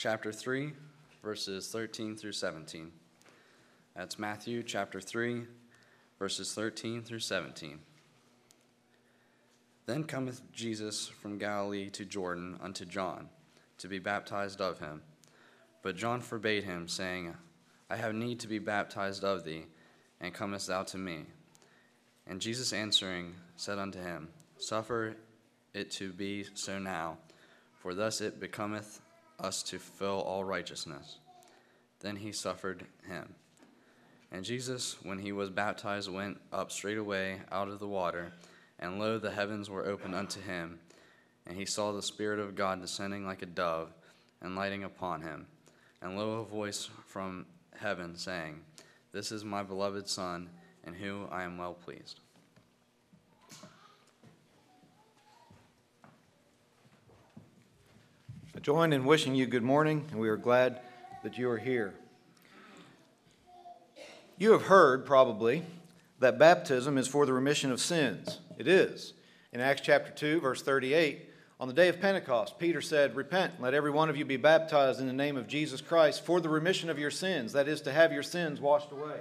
chapter 3, verses 13 through 17. That's Matthew chapter 3, verses 13 through 17. Then cometh Jesus from Galilee to Jordan unto John, to be baptized of him. But John forbade him, saying, I have need to be baptized of thee, and comest thou to me? And Jesus answering said unto him, Suffer it to be so now, for thus it becometh us to fulfill all righteousness. Then he suffered him. And Jesus, when he was baptized, went up straightway out of the water, and lo, the heavens were opened unto him, and he saw the Spirit of God descending like a dove, and lighting upon him. And lo, a voice from heaven saying, This is my beloved Son, in whom I am well pleased. I join in wishing you good morning, and we are glad that you are here. You have heard, probably, that baptism is for the remission of sins. It is. In Acts chapter 2, verse 38, on the day of Pentecost, Peter said, Repent, let every one of you be baptized in the name of Jesus Christ for the remission of your sins, that is, to have your sins washed away.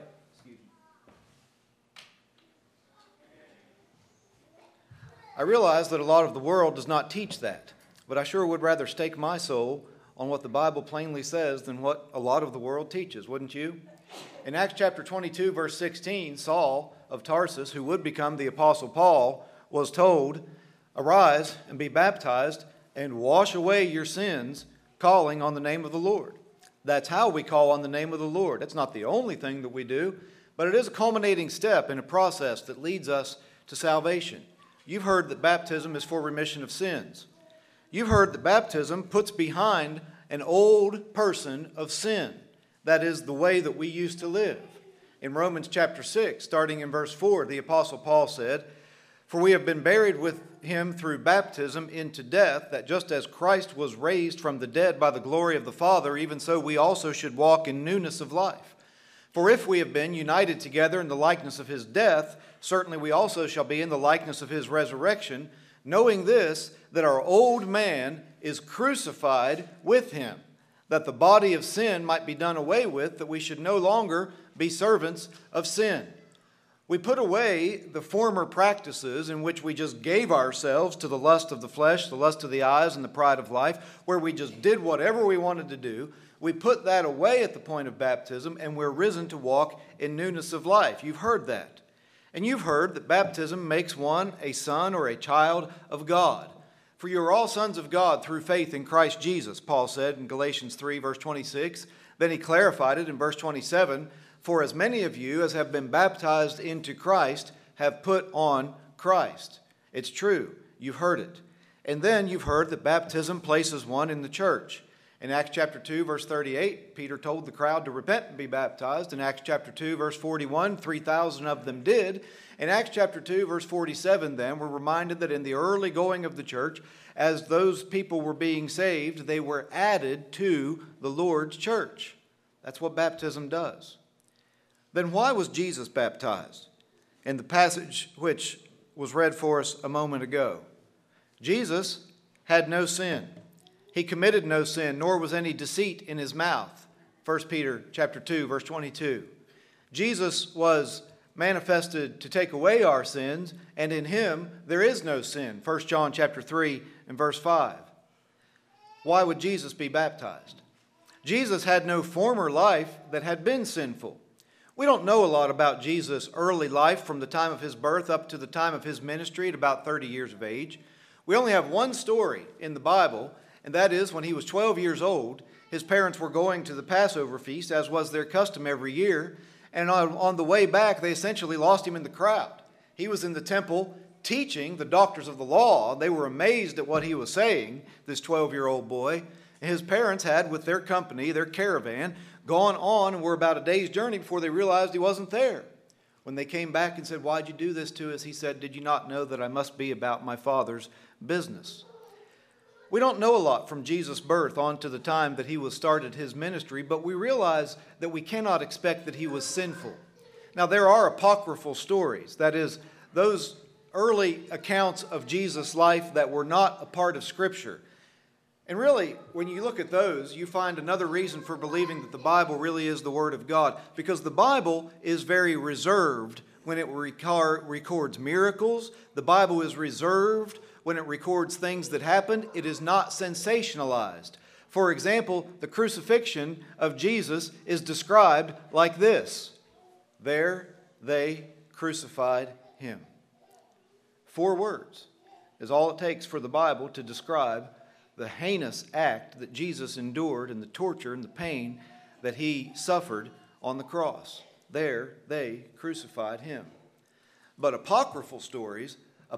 I realize that a lot of the world does not teach that, but I sure would rather stake my soul on what the Bible plainly says than what a lot of the world teaches, wouldn't you? In Acts chapter 22, verse 16, Saul of Tarsus, who would become the Apostle Paul, was told, Arise and be baptized and wash away your sins, calling on the name of the Lord. That's how we call on the name of the Lord. It's not the only thing that we do, but it is a culminating step in a process that leads us to salvation. You've heard that baptism is for remission of sins. You've heard that baptism puts behind an old person of sin. That is the way that we used to live. In Romans chapter 6, starting in verse 4, the Apostle Paul said, For we have been buried with him through baptism into death, that just as Christ was raised from the dead by the glory of the Father, even so we also should walk in newness of life. For if we have been united together in the likeness of his death, certainly we also shall be in the likeness of his resurrection, knowing this, that our old man is crucified with him, that the body of sin might be done away with, that we should no longer be servants of sin. We put away the former practices in which we just gave ourselves to the lust of the flesh, the lust of the eyes, and the pride of life, where we just did whatever we wanted to do. We put that away at the point of baptism, and we're risen to walk in newness of life. You've heard that. And you've heard that baptism makes one a son or a child of God. For you are all sons of God through faith in Christ Jesus, Paul said in Galatians 3, verse 26. Then he clarified it in verse 27, For as many of you as have been baptized into Christ have put on Christ. It's true. You've heard it. And then you've heard that baptism places one in the church. In Acts chapter 2, verse 38, Peter told the crowd to repent and be baptized. In Acts chapter 2, verse 41, 3,000 of them did. In Acts chapter 2, verse 47, then, we're reminded that in the early going of the church, as those people were being saved, they were added to the Lord's church. That's what baptism does. Then why was Jesus baptized? In the passage which was read for us a moment ago, Jesus had no sin. He committed no sin, nor was any deceit in his mouth. 1 Peter chapter 2, verse 22. Jesus was manifested to take away our sins, and in him there is no sin. 1 John chapter 3 and verse 5. Why would Jesus be baptized? Jesus had no former life that had been sinful. We don't know a lot about Jesus' early life from the time of his birth up to the time of his ministry at about 30 years of age. We only have one story in the Bible, and that is when he was 12 years old, his parents were going to the Passover feast, as was their custom every year, and on the way back, they essentially lost him in the crowd. He was in the temple teaching the doctors of the law. They were amazed at what he was saying, this 12-year-old boy. And his parents had, with their company, their caravan, gone on and were about a day's journey before they realized he wasn't there. When they came back and said, Why'd you do this to us? He said, Did you not know that I must be about my Father's business? We don't know a lot from Jesus' birth on to the time that he started his ministry, but we realize that we cannot expect that he was sinful. Now, there are apocryphal stories, that is, those early accounts of Jesus' life that were not a part of Scripture. And really, when you look at those, you find another reason for believing that the Bible really is the Word of God. Because the Bible is very reserved when it records miracles. The Bible is reserved when it records things that happened. It is not sensationalized. For example, the crucifixion of Jesus is described like this. There they crucified him. 4 words is all it takes for the Bible to describe the heinous act that Jesus endured and the torture and the pain that he suffered on the cross. There they crucified him. But apocryphal stories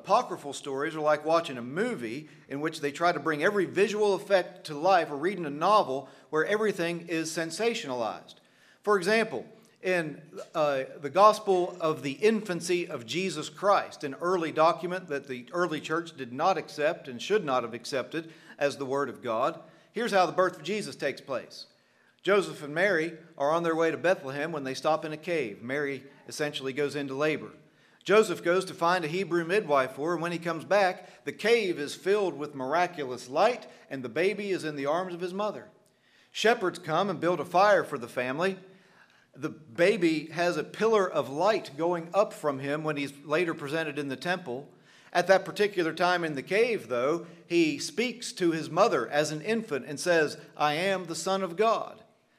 are like watching a movie in which they try to bring every visual effect to life, or reading a novel where everything is sensationalized. For example, in the Gospel of the Infancy of Jesus Christ, an early document that the early church did not accept and should not have accepted as the Word of God, here's how the birth of Jesus takes place. Joseph and Mary are on their way to Bethlehem when they stop in a cave. Mary essentially goes into labor. Joseph goes to find a Hebrew midwife for her, and when he comes back, the cave is filled with miraculous light, and the baby is in the arms of his mother. Shepherds come and build a fire for the family. The baby has a pillar of light going up from him when he's later presented in the temple. At that particular time in the cave, though, he speaks to his mother as an infant and says, "I am the Son of God."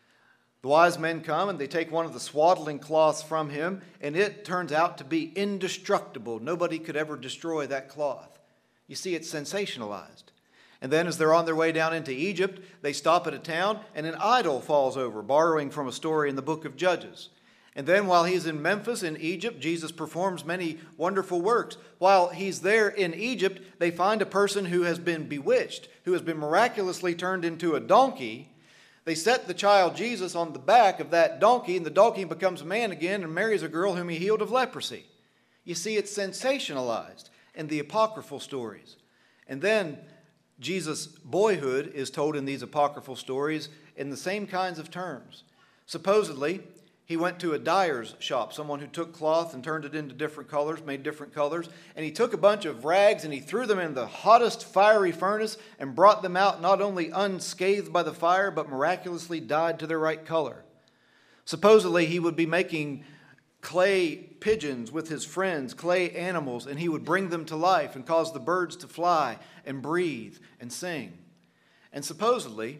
The wise men come and they take one of the swaddling cloths from him, and it turns out to be indestructible. Nobody could ever destroy that cloth. You see, it's sensationalized. And then as they're on their way down into Egypt, they stop at a town and an idol falls over, borrowing from a story in the book of Judges. And then while he's in Memphis in Egypt, Jesus performs many wonderful works. While he's there in Egypt, they find a person who has been bewitched, who has been miraculously turned into a donkey. They set the child Jesus on the back of that donkey, and the donkey becomes a man again and marries a girl whom he healed of leprosy. You see, it's sensationalized in the apocryphal stories. And then Jesus' boyhood is told in these apocryphal stories in the same kinds of terms. Supposedly, he went to a dyer's shop, someone who took cloth and turned it into different colors, made different colors, and he took a bunch of rags and he threw them in the hottest fiery furnace and brought them out not only unscathed by the fire, but miraculously dyed to their right color. Supposedly, he would be making clay pigeons with his friends, clay animals, and he would bring them to life and cause the birds to fly and breathe and sing. And supposedly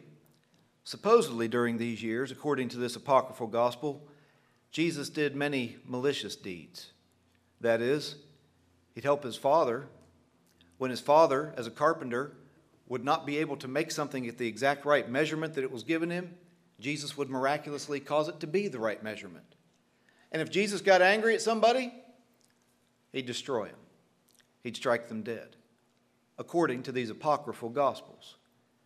during these years, according to this apocryphal gospel, Jesus did many malicious deeds. That is, he'd help his father when his father, as a carpenter, would not be able to make something at the exact right measurement that it was given him. Jesus would miraculously cause it to be the right measurement. And if Jesus got angry at somebody, he'd destroy them. He'd strike them dead, according to these apocryphal gospels.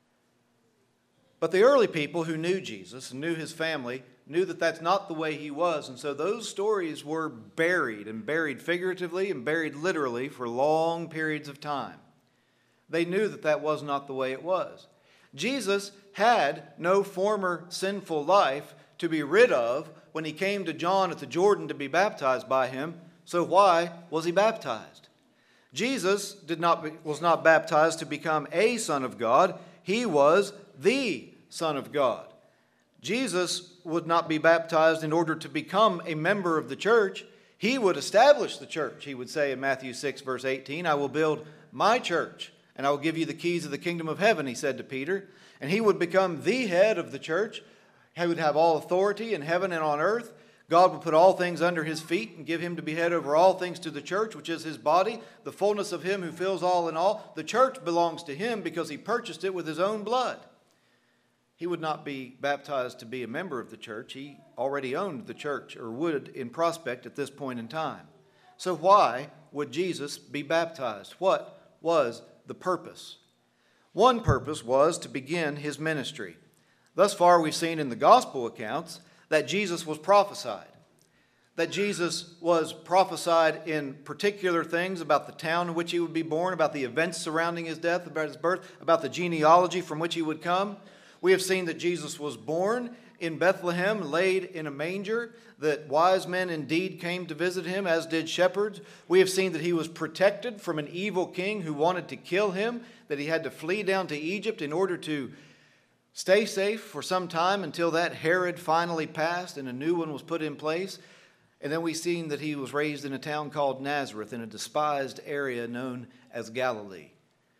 But the early people who knew Jesus and knew his family knew that that's not the way he was. And so those stories were buried, and buried figuratively and buried literally for long periods of time. They knew that that was not the way it was. Jesus had no former sinful life to be rid of when he came to John at the Jordan to be baptized by him. So why was he baptized? Jesus was not baptized to become a son of God. He was the Son of God. Jesus would not be baptized in order to become a member of the church. He would establish the church. He would say in Matthew 6, verse 18, "I will build my church, and I will give you the keys of the kingdom of heaven," he said to Peter. And he would become the head of the church. He would have all authority in heaven and on earth. God would put all things under his feet and give him to be head over all things to the church, which is his body, the fullness of him who fills all in all. The church belongs to him because he purchased it with his own blood. He would not be baptized to be a member of the church. He already owned the church, or would in prospect at this point in time. So why would Jesus be baptized? What was the purpose? One purpose was to begin his ministry. Thus far we've seen in the gospel accounts that Jesus was prophesied. That Jesus was prophesied in particular things about the town in which he would be born, about the events surrounding his death, about his birth, about the genealogy from which he would come. We have seen that Jesus was born in Bethlehem, laid in a manger, that wise men indeed came to visit him, as did shepherds. We have seen that he was protected from an evil king who wanted to kill him, that he had to flee down to Egypt in order to stay safe for some time until that Herod finally passed and a new one was put in place. And then we've seen that he was raised in a town called Nazareth in a despised area known as Galilee.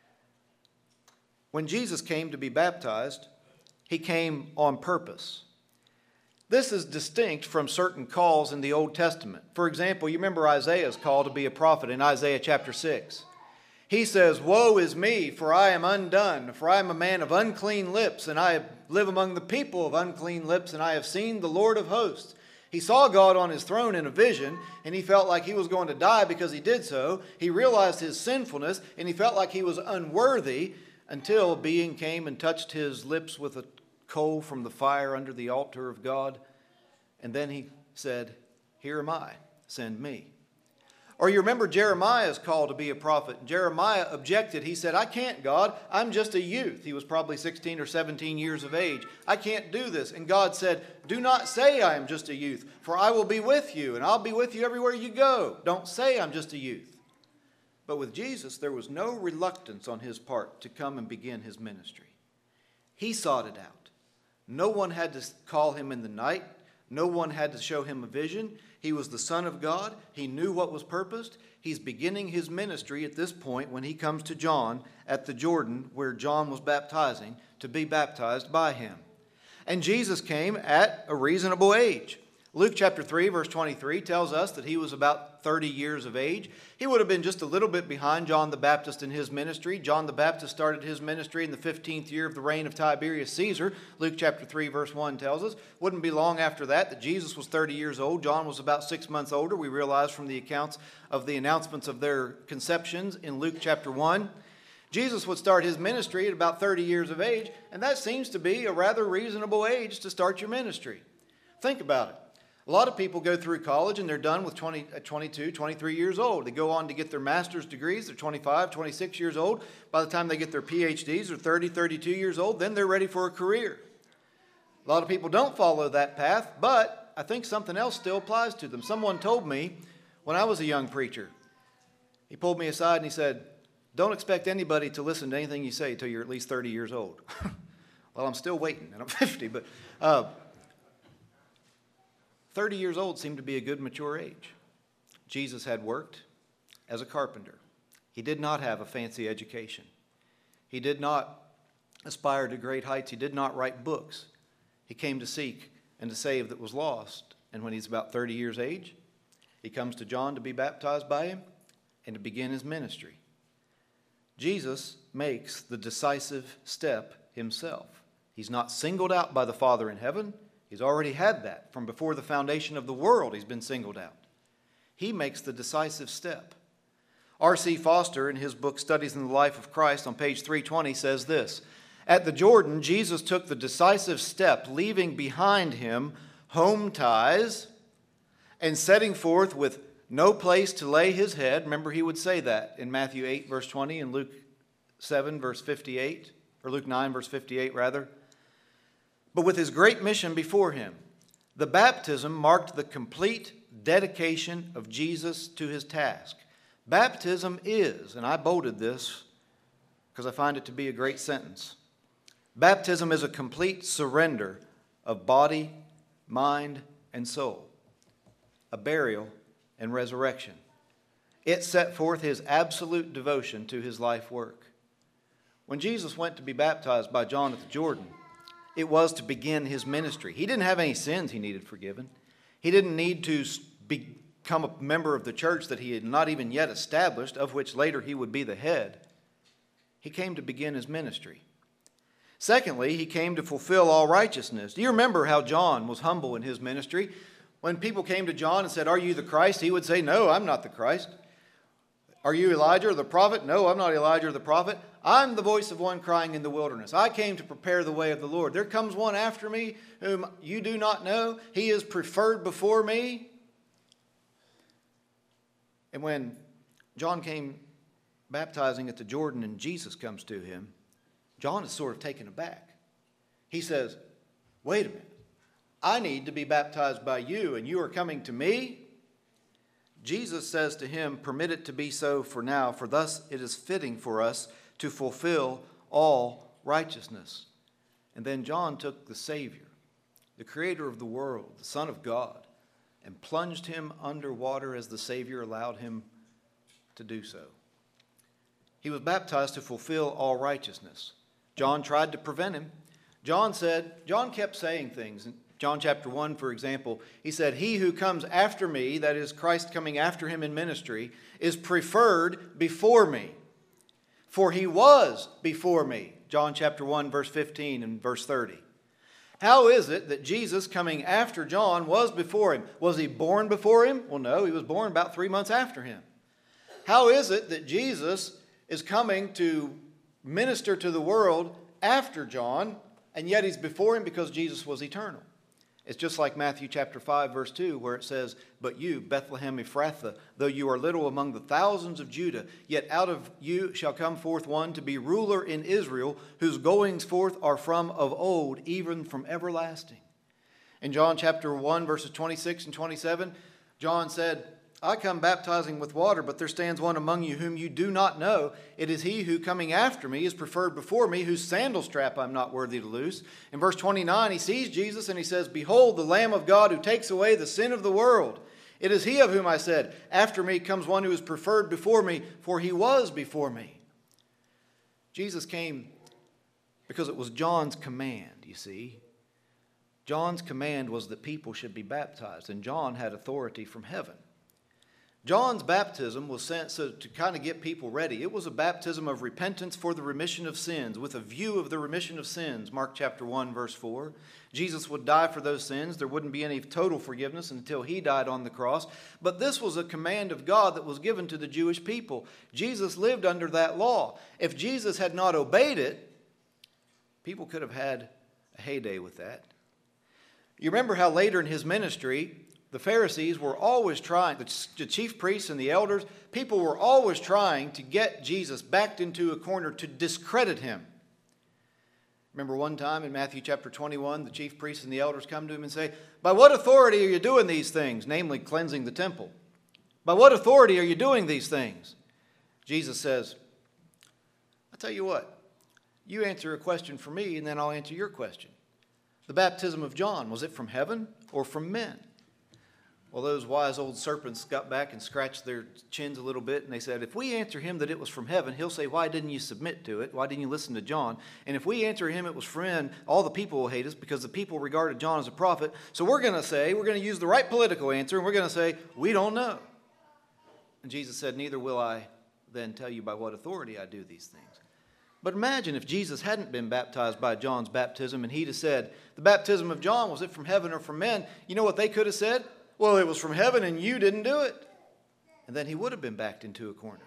When Jesus came to be baptized, he came on purpose. This is distinct from certain calls in the Old Testament. For example, you remember Isaiah's call to be a prophet in Isaiah chapter 6. He says, "Woe is me, for I am undone, for I am a man of unclean lips, and I live among the people of unclean lips, and I have seen the Lord of hosts." He saw God on his throne in a vision, and he felt like he was going to die because he did so. He realized his sinfulness, and he felt like he was unworthy until a being came and touched his lips with a coal from the fire under the altar of God. And then he said, "Here am I, send me." Or you remember Jeremiah's call to be a prophet. Jeremiah objected. He said, "I can't, God. I'm just a youth." He was probably 16 or 17 years of age. "I can't do this." And God said, "Do not say I am just a youth, for I will be with you, and I'll be with you everywhere you go. Don't say I'm just a youth." But with Jesus, there was no reluctance on his part to come and begin his ministry. He sought it out. No one had to call him in the night. No one had to show him a vision. He was the Son of God. He knew what was purposed. He's beginning his ministry at this point when he comes to John at the Jordan where John was baptizing to be baptized by him. And Jesus came at a reasonable age. Luke chapter 3 verse 23 tells us that he was about 30 years of age. He would have been just a little bit behind John the Baptist in his ministry. John the Baptist started his ministry in the 15th year of the reign of Tiberius Caesar. Luke chapter 3 verse 1 tells us. Wouldn't be long after that Jesus was 30 years old. John was about 6 months older. We realize from the accounts of the announcements of their conceptions in Luke chapter 1. Jesus would start his ministry at about 30 years of age, and that seems to be a rather reasonable age to start your ministry. Think about it. A lot of people go through college and they're done with 22, 23 years old. They go on to get their master's degrees. They're 25, 26 years old. By the time they get their PhDs, they're 30, 32 years old. Then they're ready for a career. A lot of people don't follow that path, but I think something else still applies to them. Someone told me when I was a young preacher, he pulled me aside and he said, "Don't expect anybody to listen to anything you say until you're at least 30 years old." Well, I'm still waiting, and I'm 50, but 30 years old seemed to be a good mature age. Jesus had worked as a carpenter. He did not have a fancy education. He did not aspire to great heights. He did not write books. He came to seek and to save that was lost. And when he's about 30 years of age, he comes to John to be baptized by him and to begin his ministry. Jesus makes the decisive step himself. He's not singled out by the Father in heaven. He's already had that. From before the foundation of the world, he's been singled out. He makes the decisive step. R.C. Foster, in his book Studies in the Life of Christ, on page 320, says this: "At the Jordan, Jesus took the decisive step, leaving behind him home ties and setting forth with no place to lay his head." Remember, he would say that in Matthew 8, verse 20, and Luke 7, verse 58, or Luke 9, verse 58, rather. But with his great mission before him, the baptism marked the complete dedication of Jesus to his task. Baptism is, and I bolded this because I find it to be a great sentence, baptism is a complete surrender of body, mind, and soul, a burial and resurrection. It set forth his absolute devotion to his life work. When Jesus went to be baptized by John at the Jordan, it was to begin his ministry. He didn't have any sins he needed forgiven. He didn't need to become a member of the church that he had not even yet established, of which later he would be the head. He came to begin his ministry. Secondly, he came to fulfill all righteousness. Do you remember how John was humble in his ministry? When people came to John and said, "Are you the Christ?" he would say, "No, I'm not the Christ." "Are you Elijah or the prophet?" "No, I'm not Elijah or the prophet. I'm the voice of one crying in the wilderness. I came to prepare the way of the Lord. There comes one after me whom you do not know. He is preferred before me." And when John came baptizing at the Jordan and Jesus comes to him, John is sort of taken aback. He says, "Wait a minute. I need to be baptized by you, and you are coming to me?" Jesus says to him, "Permit it to be so for now, for thus it is fitting for us to fulfill all righteousness. And then John took the Savior, the creator of the world, the Son of God, and plunged him under water as the Savior allowed him to do so. He was baptized to fulfill all righteousness. John tried to prevent him. John kept saying things. In John chapter 1, for example, he said, "He who comes after me," that is Christ coming after him in ministry, "is preferred before me. For he was before me." John chapter 1, verse 15 and verse 30. How is it that Jesus coming after John was before him? Was he born before him? Well, no, he was born about 3 months after him. How is it that Jesus is coming to minister to the world after John, and yet he's before him? Because Jesus was eternal. It's just like Matthew chapter 5, verse 2, where it says, "But you, Bethlehem Ephrathah, though you are little among the thousands of Judah, yet out of you shall come forth one to be ruler in Israel, whose goings forth are from of old, even from everlasting." In John chapter 1, verses 26 and 27, John said, "I come baptizing with water, but there stands one among you whom you do not know. It is he who coming after me is preferred before me, whose sandal strap I'm not worthy to loose." In verse 29, he sees Jesus and he says, "Behold, the Lamb of God who takes away the sin of the world. It is he of whom I said, after me comes one who is preferred before me, for he was before me." Jesus came because it was John's command, you see. John's command was that people should be baptized, and John had authority from heaven. John's baptism was sent so to kind of get people ready. It was a baptism of repentance for the remission of sins, with a view of the remission of sins. Mark chapter 1, verse 4. Jesus would die for those sins. There wouldn't be any total forgiveness until he died on the cross. But this was a command of God that was given to the Jewish people. Jesus lived under that law. If Jesus had not obeyed it, people could have had a heyday with that. You remember how later in his ministry, the Pharisees were always trying, the chief priests and the elders, people were always trying to get Jesus backed into a corner to discredit him. Remember one time in Matthew chapter 21, the chief priests and the elders come to him and say, "By what authority are you doing these things?" Namely, cleansing the temple. "By what authority are you doing these things?" Jesus says, "I'll tell you what, you answer a question for me and then I'll answer your question. The baptism of John, was it from heaven or from men?" Well, those wise old serpents got back and scratched their chins a little bit, and they said, "If we answer him that it was from heaven, he'll say, 'Why didn't you submit to it? Why didn't you listen to John?' And if we answer him it was from men, all the people will hate us because the people regarded John as a prophet. So we're going to use the right political answer, and we're going to say, 'We don't know.'" And Jesus said, "Neither will I then tell you by what authority I do these things." But imagine if Jesus hadn't been baptized by John's baptism, and he'd have said, "The baptism of John, was it from heaven or from men?" You know what they could have said? "Well, it was from heaven and you didn't do it." And then he would have been backed into a corner.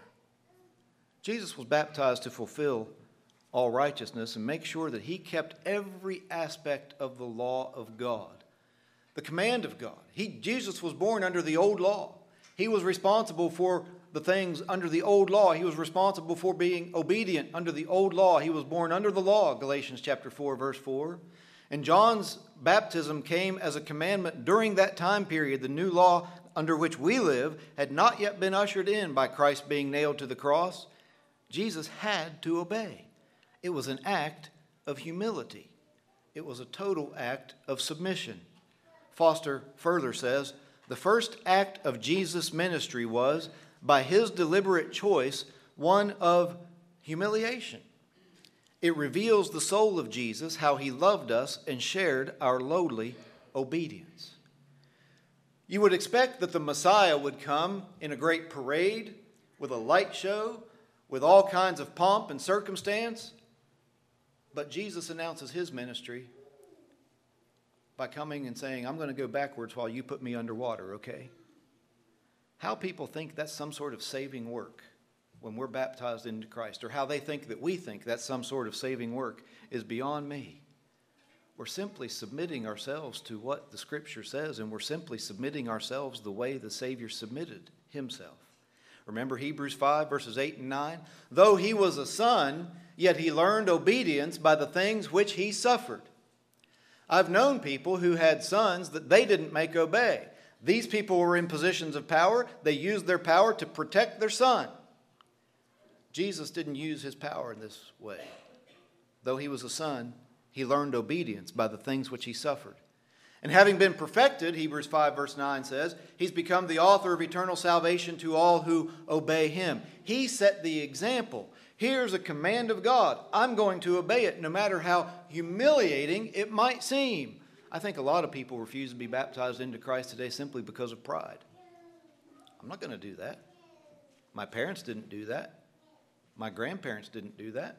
Jesus was baptized to fulfill all righteousness and make sure that he kept every aspect of the law of God, the command of God. Jesus was born under the old law. He was responsible for the things under the old law. He was responsible for being obedient under the old law. He was born under the law, Galatians chapter 4, verse 4. And John's baptism came as a commandment during that time period. The new law under which we live had not yet been ushered in by Christ being nailed to the cross. Jesus had to obey. It was an act of humility. It was a total act of submission. Foster further says, the first act of Jesus' ministry was, by his deliberate choice, one of humiliation. It reveals the soul of Jesus, how he loved us and shared our lowly obedience. You would expect that the Messiah would come in a great parade, with a light show, with all kinds of pomp and circumstance. But Jesus announces his ministry by coming and saying, "I'm going to go backwards while you put me underwater, okay?" How people think that's some sort of saving work when we're baptized into Christ, or how they think that we think that's some sort of saving work, is beyond me. We're simply submitting ourselves to what the Scripture says, and we're simply submitting ourselves the way the Savior submitted himself. Remember Hebrews 5, verses 8 and 9? "Though he was a son, yet he learned obedience by the things which he suffered." I've known people who had sons that they didn't make obey. These people were in positions of power. They used their power to protect their son. Jesus didn't use his power in this way. Though he was a son, he learned obedience by the things which he suffered. And having been perfected, Hebrews 5 verse 9 says, he's become the author of eternal salvation to all who obey him. He set the example. Here's a command of God. I'm going to obey it no matter how humiliating it might seem. I think a lot of people refuse to be baptized into Christ today simply because of pride. I'm not going to do that. My parents didn't do that. My grandparents didn't do that.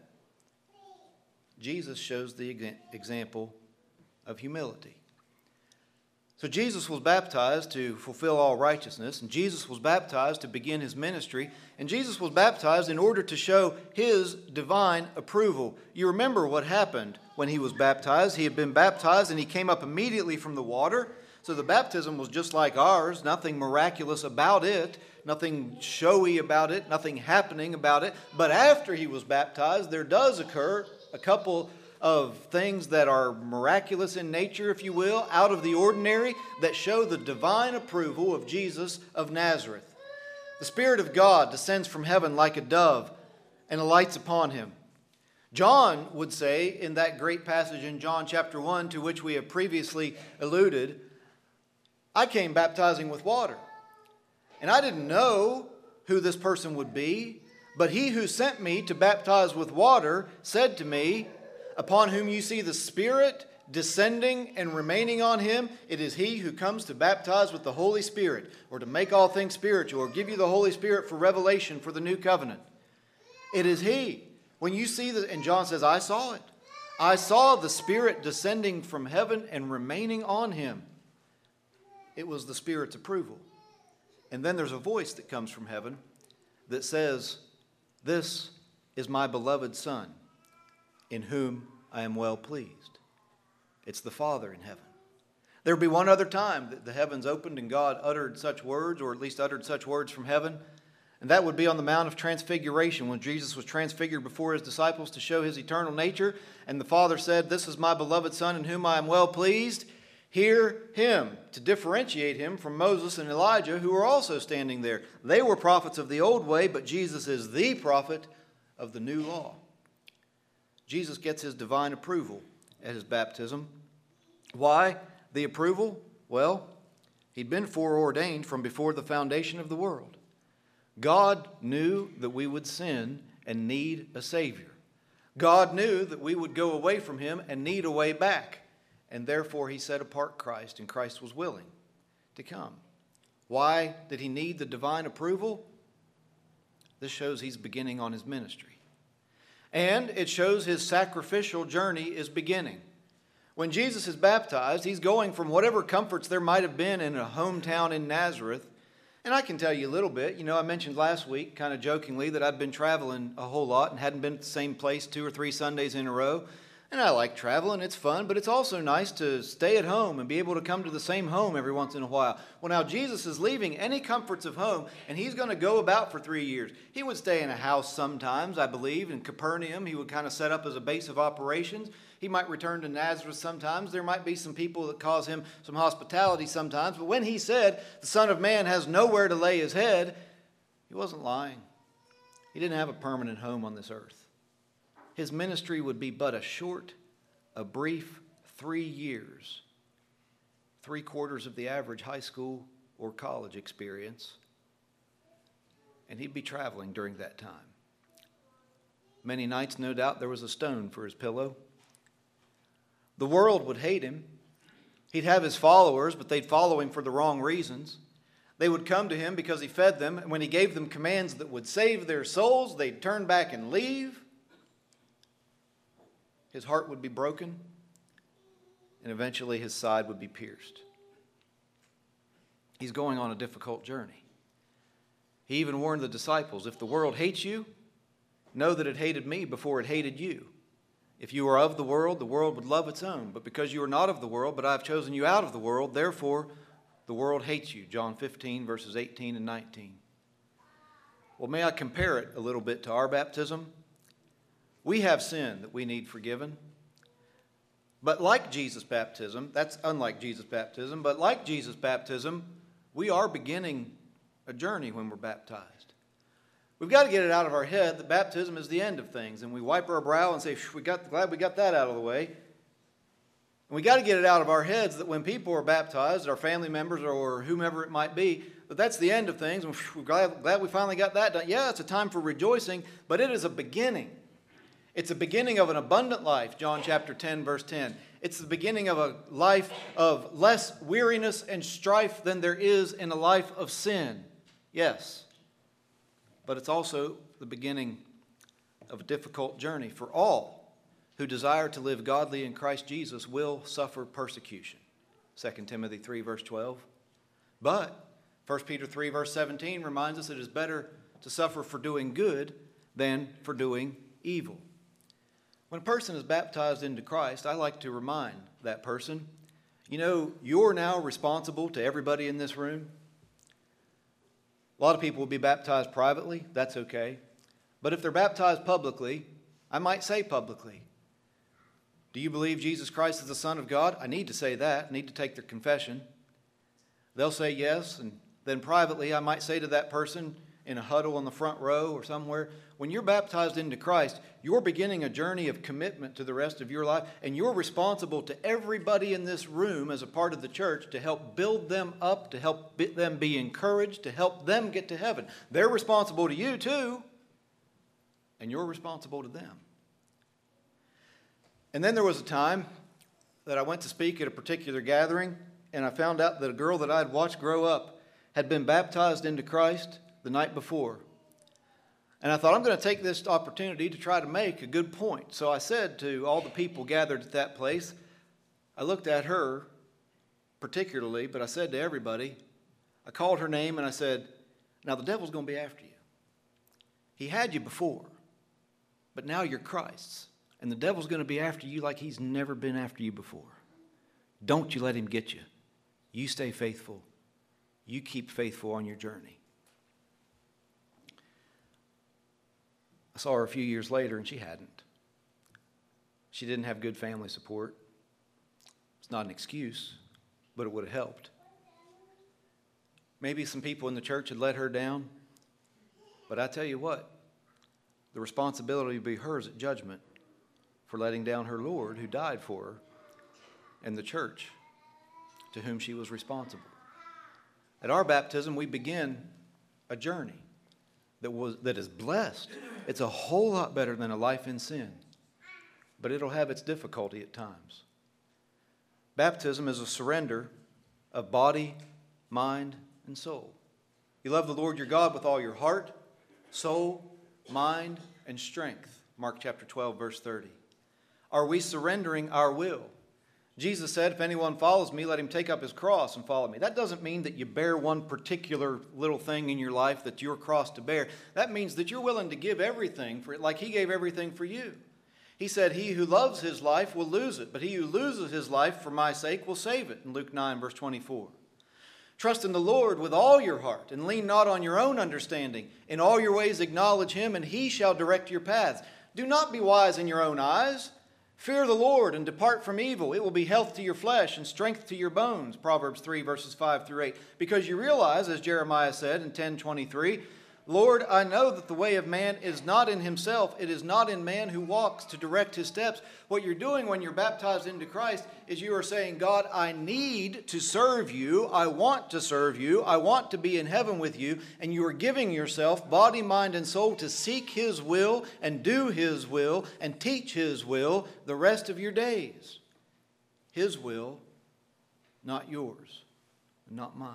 Jesus shows the example of humility. So Jesus was baptized to fulfill all righteousness, and Jesus was baptized to begin his ministry, and Jesus was baptized in order to show his divine approval. You remember what happened when he was baptized. He had been baptized and he came up immediately from the water. So the baptism was just like ours, nothing miraculous about it, nothing showy about it, nothing happening about it. But after he was baptized, there does occur a couple of things that are miraculous in nature, if you will, out of the ordinary, that show the divine approval of Jesus of Nazareth. The Spirit of God descends from heaven like a dove and alights upon him. John would say in that great passage in John chapter 1, to which we have previously alluded, I came baptizing with water. And I didn't know who this person would be, but he who sent me to baptize with water said to me, upon whom you see the Spirit descending and remaining on him, it is he who comes to baptize with the Holy Spirit, or to make all things spiritual, or give you the Holy Spirit for revelation for the new covenant. It is he. When you see and John says, I saw it. I saw the Spirit descending from heaven and remaining on him. It was the Spirit's approval. And then there's a voice that comes from heaven that says, this is my beloved Son, in whom I am well pleased. It's the Father in heaven. There will be one other time that the heavens opened and God uttered such words, or at least uttered such words from heaven, and that would be on the Mount of Transfiguration, when Jesus was transfigured before his disciples to show his eternal nature, and the Father said, this is my beloved Son in whom I am well pleased. Hear him, to differentiate him from Moses and Elijah, who were also standing there. They were prophets of the old way, but Jesus is the prophet of the new law. Jesus gets his divine approval at his baptism. Why the approval? Well, he'd been foreordained from before the foundation of the world. God knew that we would sin and need a Savior. God knew that we would go away from him and need a way back. And therefore he set apart Christ, and Christ was willing to come. Why did he need the divine approval? This shows he's beginning on his ministry. And it shows his sacrificial journey is beginning. When Jesus is baptized, he's going from whatever comforts there might have been in a hometown in Nazareth. And I can tell you a little bit. You know, I mentioned last week, kind of jokingly, that I'd been traveling a whole lot and hadn't been at the same place 2 or 3 Sundays in a row. And I like traveling, it's fun, but it's also nice to stay at home and be able to come to the same home every once in a while. Well, now Jesus is leaving any comforts of home, and he's going to go about for 3 years. He would stay in a house sometimes, I believe, in Capernaum. He would kind of set up as a base of operations. He might return to Nazareth sometimes. There might be some people that cause him some hospitality sometimes. But when he said, the Son of Man has nowhere to lay his head, he wasn't lying. He didn't have a permanent home on this earth. His ministry would be but a brief 3 years, 3/4 of the average high school or college experience, and he'd be traveling during that time. Many nights, no doubt, there was a stone for his pillow. The world would hate him. He'd have his followers, but they'd follow him for the wrong reasons. They would come to him because he fed them, and when he gave them commands that would save their souls, they'd turn back and leave. His heart would be broken, and eventually his side would be pierced. He's going on a difficult journey. He even warned the disciples, if the world hates you, know that it hated me before it hated you. If you are of the world would love its own. But because you are not of the world, but I have chosen you out of the world, therefore the world hates you. John 15, verses 18 and 19. Well, may I compare it a little bit to our baptism? We have sin that we need forgiven. But like Jesus' baptism, that's unlike Jesus' baptism, but like Jesus' baptism, we are beginning a journey when we're baptized. We've got to get it out of our head that baptism is the end of things, and we wipe our brow and say, glad we got that out of the way. And we got to get it out of our heads that when people are baptized, our family members or whomever it might be, that's the end of things. We're glad we finally got that done. Yeah, it's a time for rejoicing, but it is a beginning. It's a beginning of an abundant life, John chapter 10, verse 10. It's the beginning of a life of less weariness and strife than there is in a life of sin. Yes. But it's also the beginning of a difficult journey for all who desire to live godly in Christ Jesus will suffer persecution. 2 Timothy 3, verse 12. But 1 Peter 3, verse 17 reminds us it is better to suffer for doing good than for doing evil. When a person is baptized into Christ, I like to remind that person, you're now responsible to everybody in this room. A lot of people will be baptized privately. That's okay. But if they're baptized publicly, I might say publicly, do you believe Jesus Christ is the Son of God? I need to say that. I need to take their confession. They'll say yes, and then privately I might say to that person in a huddle on the front row or somewhere, when you're baptized into Christ, you're beginning a journey of commitment to the rest of your life, and you're responsible to everybody in this room as a part of the church to help build them up, to help them be encouraged, to help them get to heaven. They're responsible to you too, and you're responsible to them. And then there was a time that I went to speak at a particular gathering, and I found out that a girl that I had watched grow up had been baptized into Christ the night before. And I thought, I'm going to take this opportunity to try to make a good point. So I said to all the people gathered at that place, I looked at her particularly, but I said to everybody, I called her name and I said, now the devil's going to be after you. He had you before, but now you're Christ's. And the devil's going to be after you like he's never been after you before. Don't you let him get you. You stay faithful. You keep faithful on your journey. I saw her a few years later, and she hadn't. She didn't have good family support. It's not an excuse, but it would have helped. Maybe some people in the church had let her down, but I tell you what, the responsibility would be hers at judgment for letting down her Lord who died for her and the church to whom she was responsible. At our baptism, we begin a journey that is blessed. It's a whole lot better than a life in sin, but it'll have its difficulty at times. Baptism is a surrender of body, mind, and soul. You love the Lord your God with all your heart, soul, mind, and strength. Mark chapter 12, verse 30. Are we surrendering our will? Jesus said, if anyone follows me, let him take up his cross and follow me. That doesn't mean that you bear one particular little thing in your life that's your cross to bear. That means that you're willing to give everything for it like he gave everything for you. He said, he who loves his life will lose it, but he who loses his life for my sake will save it, in Luke 9, verse 24. Trust in the Lord with all your heart and lean not on your own understanding. In all your ways acknowledge him, and he shall direct your paths. Do not be wise in your own eyes. Fear the Lord and depart from evil. It will be health to your flesh and strength to your bones. Proverbs 3, verses 5 through 8. Because you realize, as Jeremiah said in 10:23, Lord, I know that the way of man is not in himself. It is not in man who walks to direct his steps. What you're doing when you're baptized into Christ is you are saying, God, I need to serve you. I want to serve you. I want to be in heaven with you. And you are giving yourself, body, mind, and soul, to seek his will and do his will and teach his will the rest of your days. His will, not yours, not mine.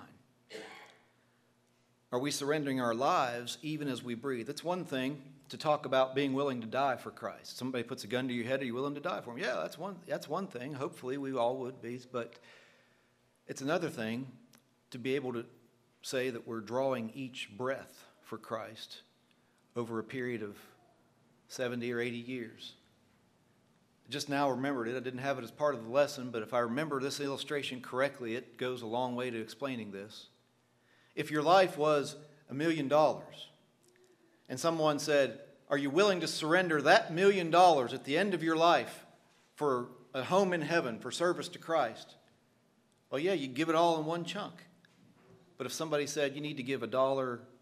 Are we surrendering our lives even as we breathe? It's one thing to talk about being willing to die for Christ. Somebody puts a gun to your head, are you willing to die for him? Yeah, that's one thing. Hopefully we all would be. But it's another thing to be able to say that we're drawing each breath for Christ over a period of 70 or 80 years. Just now remembered it. I didn't have it as part of the lesson, but if I remember this illustration correctly, it goes a long way to explaining this. If your life was $1 million and someone said, are you willing to surrender that $1 million at the end of your life for a home in heaven, for service to Christ? Well, yeah, you'd give it all in one chunk. But if somebody said you need to give $1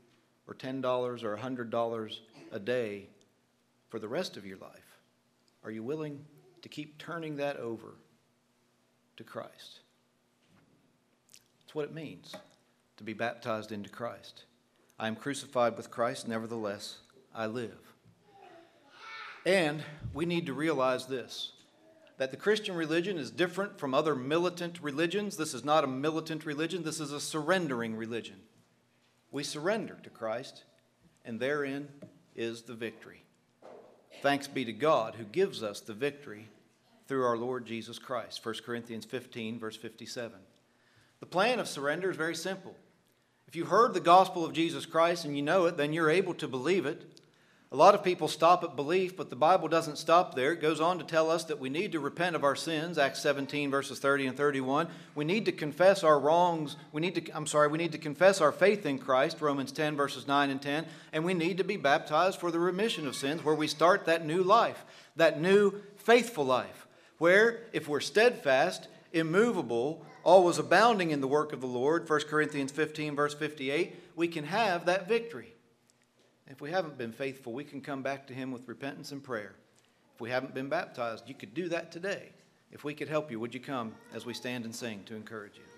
or $10 or $100 a day for the rest of your life? Are you willing to keep turning that over to Christ? That's what it means to be baptized into Christ. I am crucified with Christ, nevertheless I live. And we need to realize this, that the Christian religion is different from other militant religions. This is not a militant religion. This is a surrendering religion. We surrender to Christ, and therein is the victory. Thanks be to God who gives us the victory through our Lord Jesus Christ. 1 Corinthians 15, verse 57. The plan of surrender is very simple. If you've heard the gospel of Jesus Christ and you know it, then you're able to believe it. A lot of people stop at belief, but the Bible doesn't stop there. It goes on to tell us that we need to repent of our sins, Acts 17, verses 30 and 31. We need to confess our wrongs. We need to confess our faith in Christ, Romans 10, verses 9 and 10. And we need to be baptized for the remission of sins, where we start that new life, that new faithful life, where if we're steadfast, immovable, always abounding in the work of the Lord, 1 Corinthians 15, verse 58, we can have that victory. If we haven't been faithful, we can come back to Him with repentance and prayer. If we haven't been baptized, you could do that today. If we could help you, would you come as we stand and sing to encourage you?